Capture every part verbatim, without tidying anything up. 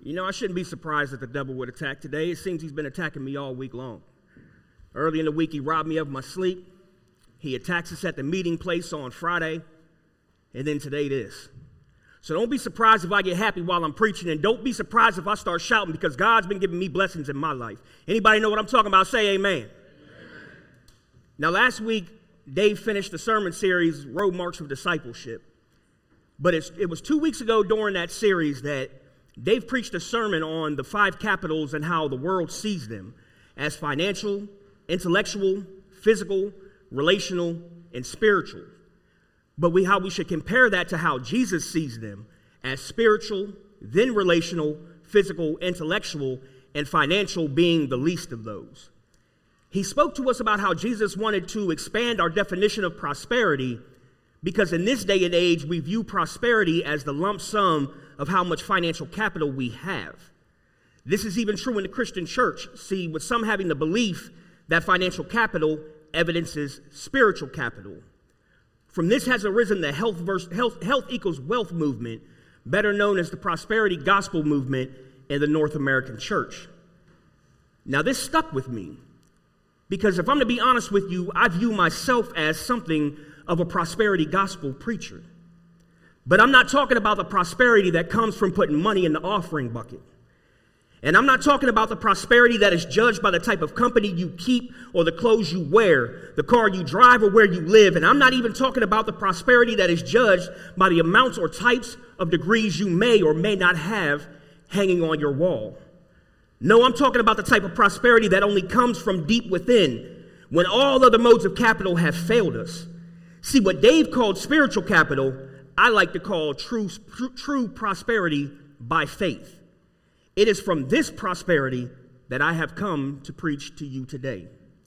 You know, I shouldn't be surprised that the devil would attack today. It seems he's been attacking me all week long. Early in the week, he robbed me of my sleep. He attacks us at the meeting place on Friday. And then today this. So don't be surprised if I get happy while I'm preaching, and don't be surprised if I start shouting, because God's been giving me blessings in my life. Anybody know what I'm talking about? Say amen. Amen. Now, last week, Dave finished the sermon series, Road Marks of Discipleship. But it's, it was two weeks ago during that series that Dave preached a sermon on the five capitals and how the world sees them as financial, intellectual, physical, relational, and spiritual. But we, how we should compare that to how Jesus sees them as spiritual, then relational, physical, intellectual, and financial being the least of those. He spoke to us about how Jesus wanted to expand our definition of prosperity, because in this day and age, we view prosperity as the lump sum of how much financial capital we have. This is even true in the Christian church. See, with some having the belief that financial capital evidences spiritual capital. From this has arisen the health, versus, health, health equals wealth movement, better known as the prosperity gospel movement in the North American church. Now, this stuck with me, because if I'm to be honest with you, I view myself as something of a prosperity gospel preacher. But I'm not talking about the prosperity that comes from putting money in the offering bucket. And I'm not talking about the prosperity that is judged by the type of company you keep or the clothes you wear, the car you drive, or where you live. And I'm not even talking about the prosperity that is judged by the amounts or types of degrees you may or may not have hanging on your wall. No, I'm talking about the type of prosperity that only comes from deep within, when all other modes of capital have failed us. See, what Dave called spiritual capital, I like to call true, true, true prosperity by faith. It is from this prosperity that I have come to preach to you today.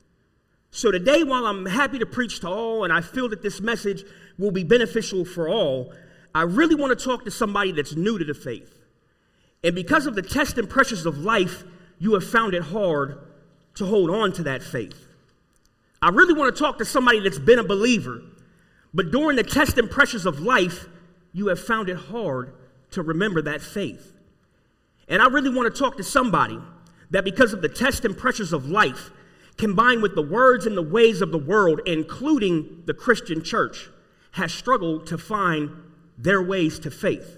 So today, while I'm happy to preach to all, and I feel that this message will be beneficial for all, I really want to talk to somebody that's new to the faith. And because of the tests and pressures of life, you have found it hard to hold on to that faith. I really want to talk to somebody that's been a believer, but during the tests and pressures of life, you have found it hard to remember that faith. And I really want to talk to somebody that, because of the tests and pressures of life, combined with the words and the ways of the world, including the Christian church, has struggled to find their ways to faith.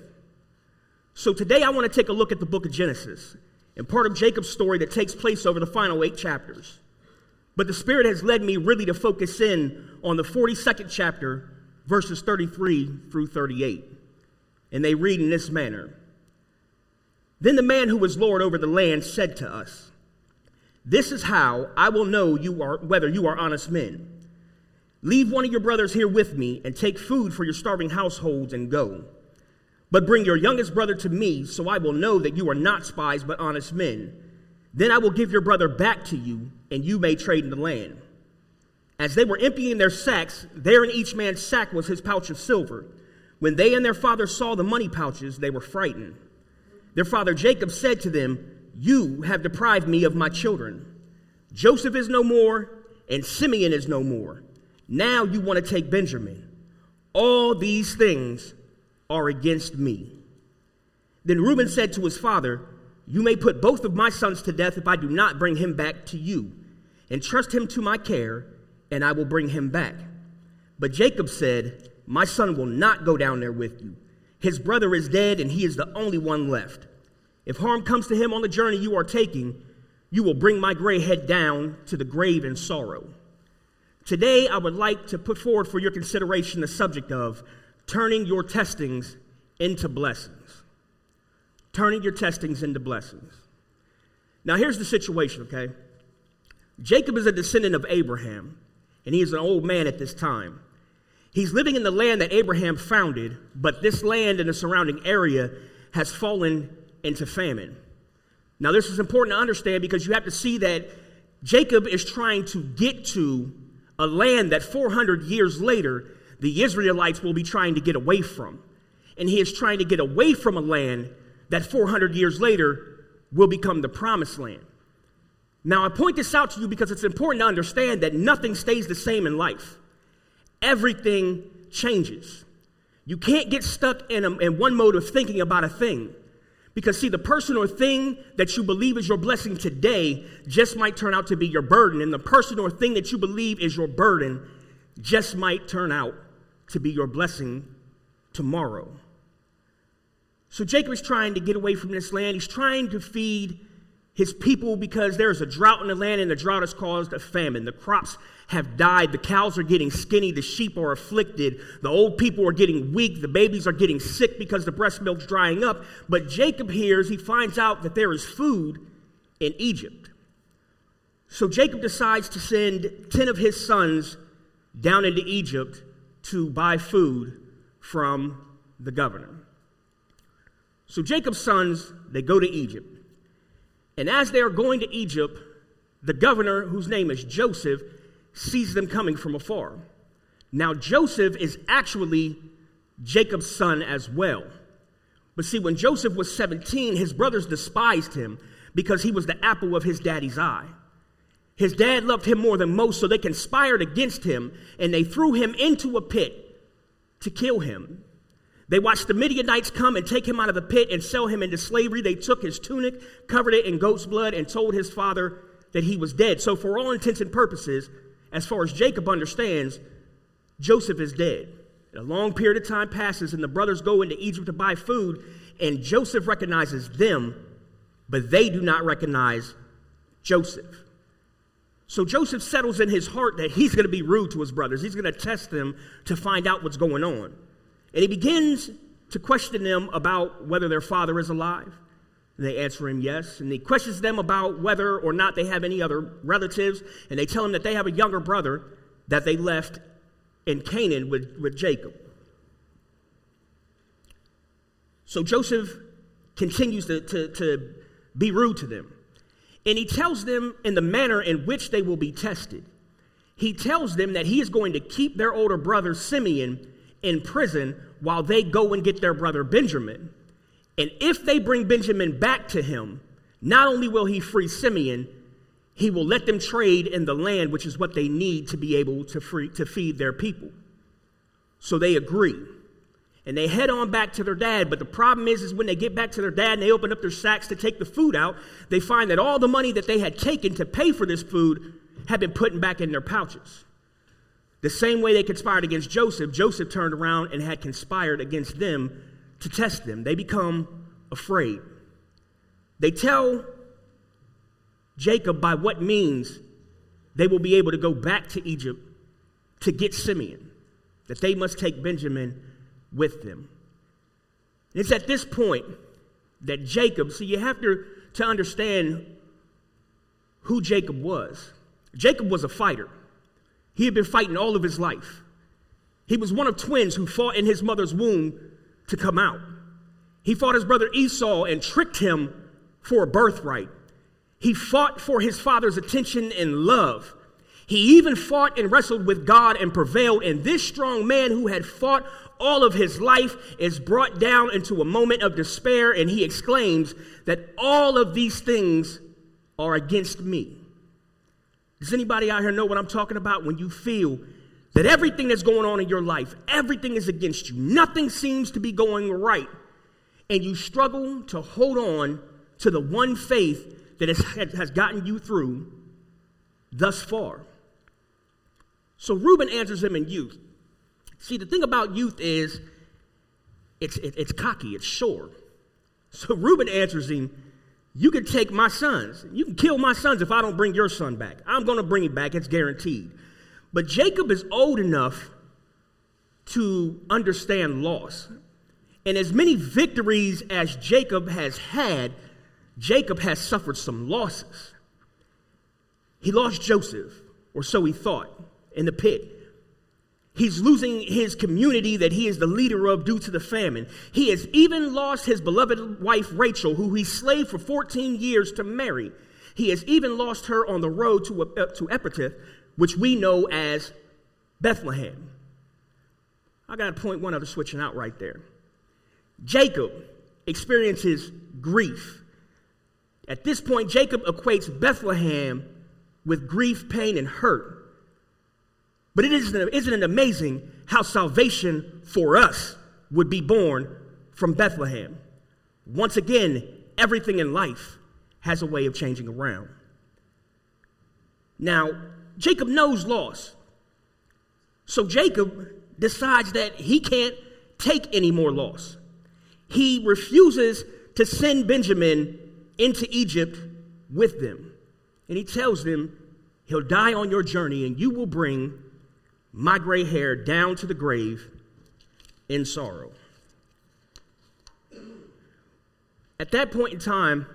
So today I want to take a look at the book of Genesis and part of Jacob's story that takes place over the final eight chapters. But the Spirit has led me really to focus in on the forty-second chapter, verses thirty-three through thirty-eight. And they read in this manner. Then the man who was Lord over the land said to us, "This is how I will know you are whether you are honest men. Leave one of your brothers here with me and take food for your starving households and go. But bring your youngest brother to me, so I will know that you are not spies but honest men. Then I will give your brother back to you, and you may trade in the land." As they were emptying their sacks, there in each man's sack was his pouch of silver. When they and their father saw the money pouches, they were frightened. Their father Jacob said to them, "You have deprived me of my children. Joseph is no more, and Simeon is no more. Now you want to take Benjamin. All these things are against me." Then Reuben said to his father, "You may put both of my sons to death if I do not bring him back to you. Entrust him to my care, and I will bring him back." But Jacob said, "My son will not go down there with you. His brother is dead, and he is the only one left. If harm comes to him on the journey you are taking, you will bring my gray head down to the grave in sorrow." Today, I would like to put forward for your consideration the subject of turning your testings into blessings. Turning your testings into blessings. Now, here's the situation, okay? Jacob is a descendant of Abraham, and he is an old man at this time. He's living in the land that Abraham founded, but this land and the surrounding area has fallen into famine. Now, this is important to understand, because you have to see that Jacob is trying to get to a land that four hundred years later, the Israelites will be trying to get away from. And he is trying to get away from a land that four hundred years later will become the promised land. Now, I point this out to you because it's important to understand that nothing stays the same in life. Everything changes. You can't get stuck in, a, in one mode of thinking about a thing, Because, see, the person or thing that you believe is your blessing today just might turn out to be your burden. And the person or thing that you believe is your burden just might turn out to be your blessing tomorrow. So Jacob is trying to get away from this land. He's trying to feed his people because there's a drought in the land, and the drought has caused a famine. The crops have died. The cows are getting skinny. The sheep are afflicted. The old people are getting weak. The babies are getting sick because the breast milk's drying up. But Jacob hears, he finds out that there is food in Egypt. So Jacob decides to send ten of his sons down into Egypt to buy food from the governor. So Jacob's sons, they go to Egypt. And as they are going to Egypt, the governor, whose name is Joseph, sees them coming from afar. Now, Joseph is actually Jacob's son as well. But see, when Joseph was seventeen, his brothers despised him because he was the apple of his daddy's eye. His dad loved him more than most, so they conspired against him, and they threw him into a pit to kill him. They watched the Midianites come and take him out of the pit and sell him into slavery. They took his tunic, covered it in goat's blood, and told his father that he was dead. So for all intents and purposes, as far as Jacob understands, Joseph is dead. A long period of time passes, and the brothers go into Egypt to buy food, and Joseph recognizes them, but they do not recognize Joseph. So Joseph settles in his heart that he's going to be rude to his brothers. He's going to test them to find out what's going on. And he begins to question them about whether their father is alive. And they answer him yes. And he questions them about whether or not they have any other relatives. And they tell him that they have a younger brother that they left in Canaan with, with Jacob. So Joseph continues to, to, to be rude to them. And he tells them in the manner in which they will be tested. He tells them that he is going to keep their older brother Simeon in prison while they go and get their brother Benjamin. And if they bring Benjamin back to him, not only will he free Simeon, he will let them trade in the land, which is what they need to be able to free, to feed their people. So they agree. And they head on back to their dad. But the problem is, is when they get back to their dad and they open up their sacks to take the food out, they find that all the money that they had taken to pay for this food had been put back in their pouches. The same way they conspired against Joseph, Joseph turned around and had conspired against them to test them. They become afraid. They tell Jacob by what means they will be able to go back to Egypt to get Simeon, that they must take Benjamin with them. And it's at this point that Jacob, see, you have to, to understand who Jacob was. Jacob was a fighter. He had been fighting all of his life. He was one of twins who fought in his mother's womb to come out. He fought his brother Esau and tricked him for a birthright. He fought for his father's attention and love. He even fought and wrestled with God and prevailed. And this strong man who had fought all of his life is brought down into a moment of despair, and he exclaims that all of these things are against me. Does anybody out here know what I'm talking about? When you feel that everything that's going on in your life, everything is against you, nothing seems to be going right, and you struggle to hold on to the one faith that has, has gotten you through thus far. So Reuben answers him in youth. See, the thing about youth is it's, it, it's cocky, it's sure. So Reuben answers him, you can take my sons. You can kill my sons if I don't bring your son back. I'm going to bring him back. It's guaranteed. But Jacob is old enough to understand loss. And as many victories as Jacob has had, Jacob has suffered some losses. He lost Joseph, or so he thought, in the pit. He's losing his community that he is the leader of due to the famine. He has even lost his beloved wife, Rachel, who he slaved for fourteen years to marry. He has even lost her on the road to, uh, to Ephrathah, which we know as Bethlehem. I got to point one other switching out right there. Jacob experiences grief. At this point, Jacob equates Bethlehem with grief, pain, and hurt. But it isn't, isn't it amazing how salvation for us would be born from Bethlehem? Once again, everything in life has a way of changing around. Now, Jacob knows loss. So Jacob decides that he can't take any more loss. He refuses to send Benjamin into Egypt with them. And he tells them, he'll die on your journey, and you will bring my gray hair down to the grave in sorrow. At that point in time,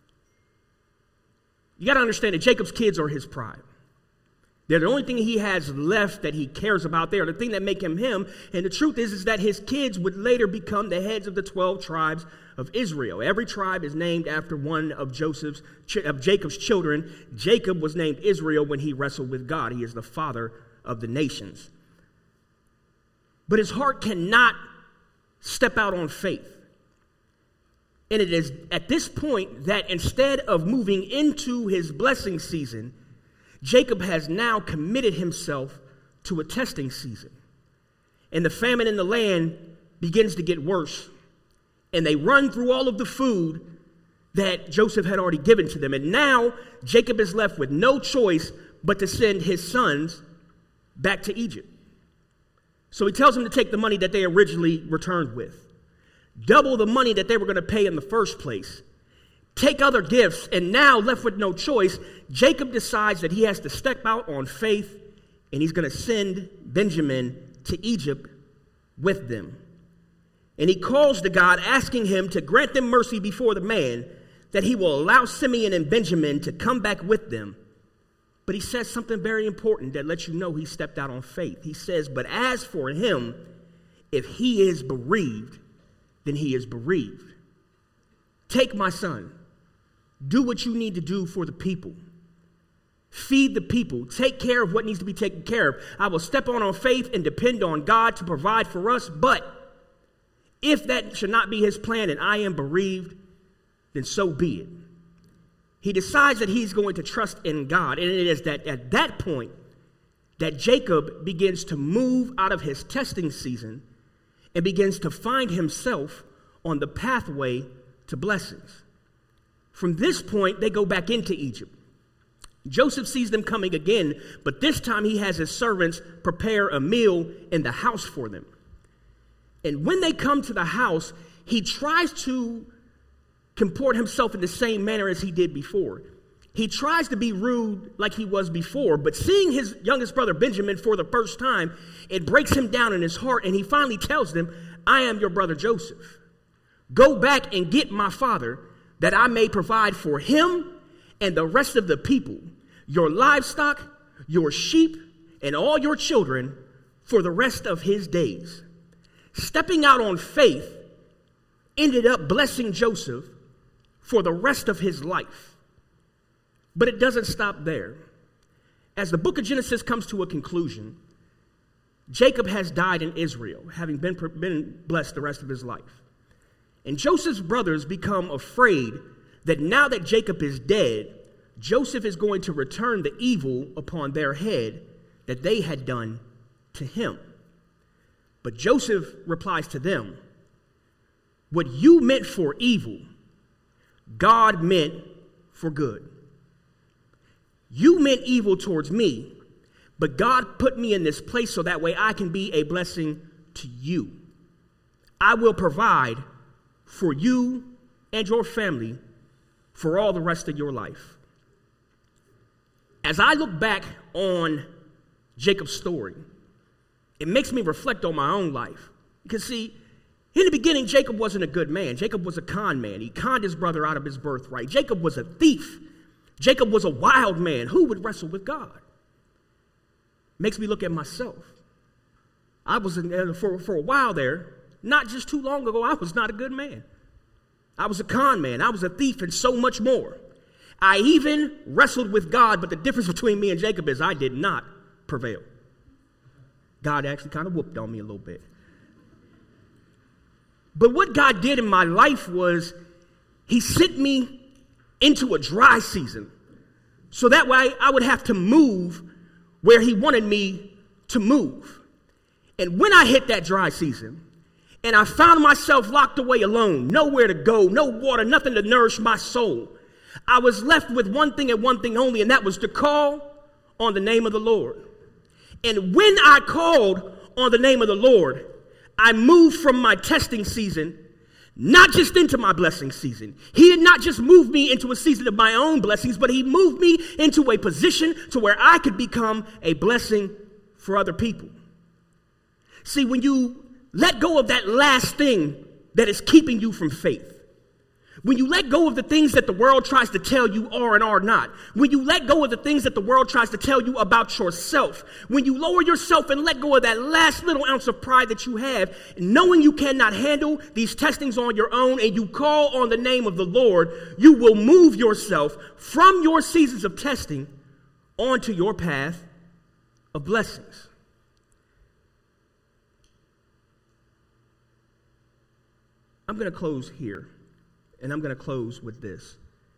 you got to understand that Jacob's kids are his pride. They're the only thing he has left that he cares about. They are the thing that make him him. And the truth is, is that his kids would later become the heads of the twelve tribes of Israel. Every tribe is named after one of Joseph's, of Jacob's children. Jacob was named Israel when he wrestled with God. He is the father of the nations. But his heart cannot step out on faith. And it is at this point that instead of moving into his blessing season, Jacob has now committed himself to a testing season. And the famine in the land begins to get worse. And they run through all of the food that Joseph had already given to them. And now Jacob is left with no choice but to send his sons back to Egypt. So he tells them to take the money that they originally returned with, double the money that they were going to pay in the first place, take other gifts, and now left with no choice, Jacob decides that he has to step out on faith, and he's going to send Benjamin to Egypt with them. And he calls to God, asking him to grant them mercy before the man, that he will allow Simeon and Benjamin to come back with them. But he says something very important that lets you know he stepped out on faith. He says, but as for him, if he is bereaved, then he is bereaved. Take my son. Do what you need to do for the people. Feed the people. Take care of what needs to be taken care of. I will step on on faith and depend on God to provide for us. But if that should not be his plan and I am bereaved, then so be it. He decides that he's going to trust in God. And it is that at that point that Jacob begins to move out of his testing season and begins to find himself on the pathway to blessings. From this point, they go back into Egypt. Joseph sees them coming again, but this time he has his servants prepare a meal in the house for them. And when they come to the house, he tries to comport himself in the same manner as he did before. He tries to be rude like he was before, but seeing his youngest brother Benjamin for the first time, it breaks him down in his heart, and he finally tells them, I am your brother Joseph. Go back and get my father, that I may provide for him and the rest of the people, your livestock, your sheep, and all your children for the rest of his days. Stepping out on faith ended up blessing Joseph for the rest of his life. But it doesn't stop there. As the book of Genesis comes to a conclusion, Jacob has died in Israel, having been, been blessed the rest of his life. And Joseph's brothers become afraid that now that Jacob is dead, Joseph is going to return the evil upon their head that they had done to him. But Joseph replies to them, what you meant for evil, God meant for good. You meant evil towards me, but God put me in this place so that way I can be a blessing to you. I will provide for you and your family for all the rest of your life. As I look back on Jacob's story, it makes me reflect on my own life. Because see, in the beginning, Jacob wasn't a good man. Jacob was a con man. He conned his brother out of his birthright. Jacob was a thief. Jacob was a wild man. Who would wrestle with God? Makes me look at myself. I was, in, for, for a while there, not just too long ago, I was not a good man. I was a con man. I was a thief and so much more. I even wrestled with God, but the difference between me and Jacob is I did not prevail. God actually kind of whooped on me a little bit. But what God did in my life was he sent me into a dry season so that way I would have to move where he wanted me to move. And when I hit that dry season, And I found myself locked away alone, nowhere to go, no water, nothing to nourish my soul. I was left with one thing and one thing only, and that was to call on the name of the Lord. And when I called on the name of the Lord, I moved from my testing season, not just into my blessing season. He did not just move me into a season of my own blessings, but he moved me into a position to where I could become a blessing for other people. See, when you let go of that last thing that is keeping you from faith, when you let go of the things that the world tries to tell you are and are not, when you let go of the things that the world tries to tell you about yourself, when you lower yourself and let go of that last little ounce of pride that you have, knowing you cannot handle these testings on your own, and you call on the name of the Lord, you will move yourself from your seasons of testing onto your path of blessings. I'm going to close here. And I'm going to close with this.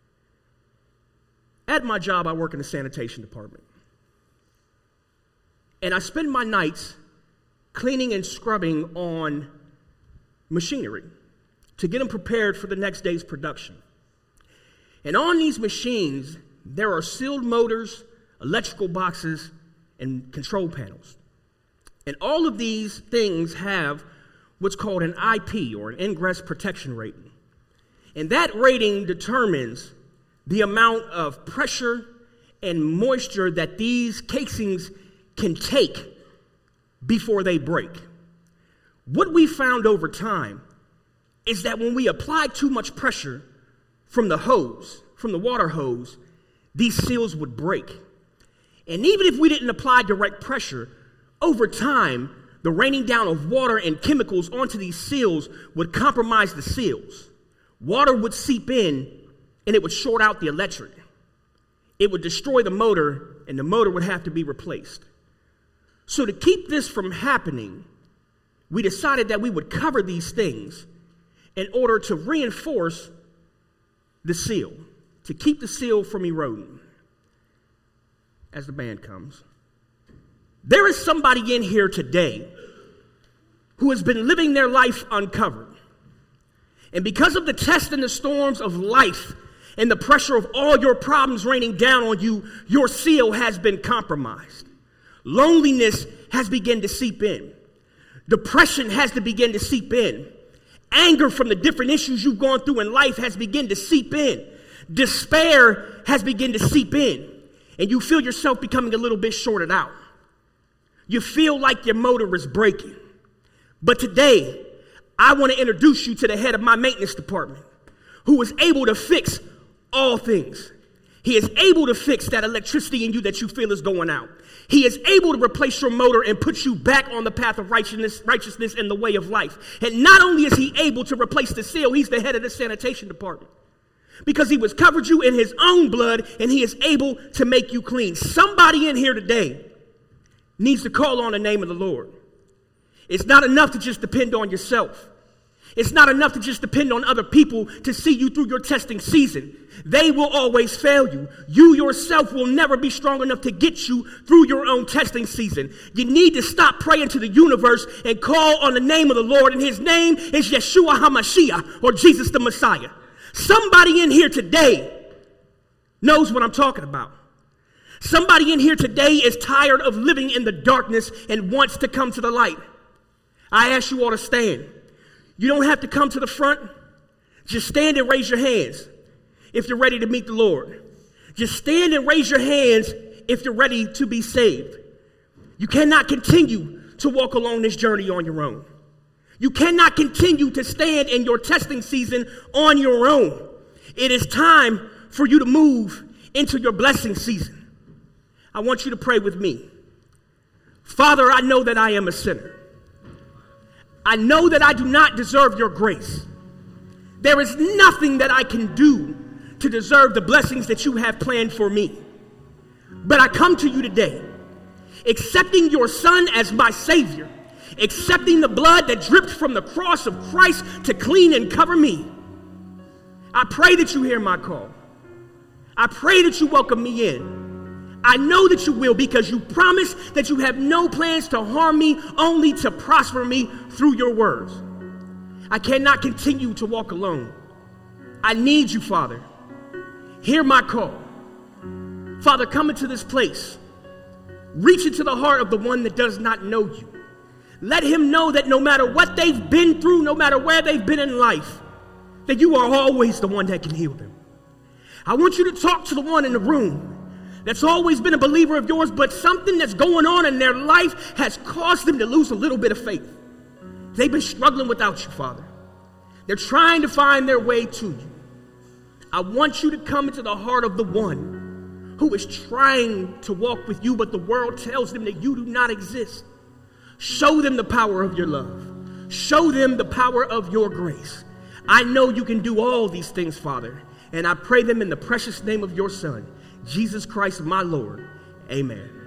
At my job, I work in the sanitation department. And I spend my nights cleaning and scrubbing on machinery to get them prepared for the next day's production. And on these machines, there are sealed motors, electrical boxes, and control panels. And all of these things have what's called an I P, or an ingress protection rating. And that rating determines the amount of pressure and moisture that these casings can take before they break. What we found over time is that when we apply too much pressure from the hose, from the water hose, these seals would break. And even if we didn't apply direct pressure, over time, the raining down of water and chemicals onto these seals would compromise the seals. Water would seep in, and it would short out the electric. It would destroy the motor, and the motor would have to be replaced. So to keep this from happening, we decided that we would cover these things in order to reinforce the seal, to keep the seal from eroding. As the band comes, there is somebody in here today who has been living their life uncovered. And because of the tests and the storms of life and the pressure of all your problems raining down on you, your seal has been compromised. Loneliness has begun to seep in. Depression has to begin to seep in. Anger from the different issues you've gone through in life has begun to seep in. Despair has begun to seep in. And you feel yourself becoming a little bit shorted out. You feel like your motor is breaking. But today, I want to introduce you to the head of my maintenance department, who is able to fix all things. He is able to fix that electricity in you that you feel is going out. He is able to replace your motor and put you back on the path of righteousness, righteousness and the way of life. And not only is he able to replace the seal, he's the head of the sanitation department. Because he was covered you in his own blood, and he is able to make you clean. Somebody in here today needs to call on the name of the Lord. It's not enough to just depend on yourself. It's not enough to just depend on other people to see you through your testing season. They will always fail you. You yourself will never be strong enough to get you through your own testing season. You need to stop praying to the universe and call on the name of the Lord, and his name is Yeshua HaMashiach, or Jesus the Messiah. Somebody in here today knows what I'm talking about. Somebody in here today is tired of living in the darkness and wants to come to the light. I ask you all to stand. You don't have to come to the front. Just stand and raise your hands if you're ready to meet the Lord. Just stand and raise your hands if you're ready to be saved. You cannot continue to walk along this journey on your own. You cannot continue to stand in your testing season on your own. It is time for you to move into your blessing season. I want you to pray with me. Father, I know that I am a sinner. I know that I do not deserve your grace. There is nothing that I can do to deserve the blessings that you have planned for me. But I come to you today, accepting your Son as my Savior, accepting the blood that dripped from the cross of Christ to clean and cover me. I pray that you hear my call. I pray that you welcome me in. I know that you will, because you promise that you have no plans to harm me, only to prosper me through your words. I cannot continue to walk alone. I need you, Father. Hear my call. Father, come into this place. Reach into the heart of the one that does not know you. Let him know that no matter what they've been through, no matter where they've been in life, that you are always the one that can heal them. I want you to talk to the one in the room that's always been a believer of yours, but something that's going on in their life has caused them to lose a little bit of faith. They've been struggling without you, Father. They're trying to find their way to you. I want you to come into the heart of the one who is trying to walk with you, but the world tells them that you do not exist. Show them the power of your love. Show them the power of your grace. I know you can do all these things, Father, and I pray them in the precious name of your Son, Jesus Christ, my Lord. Amen.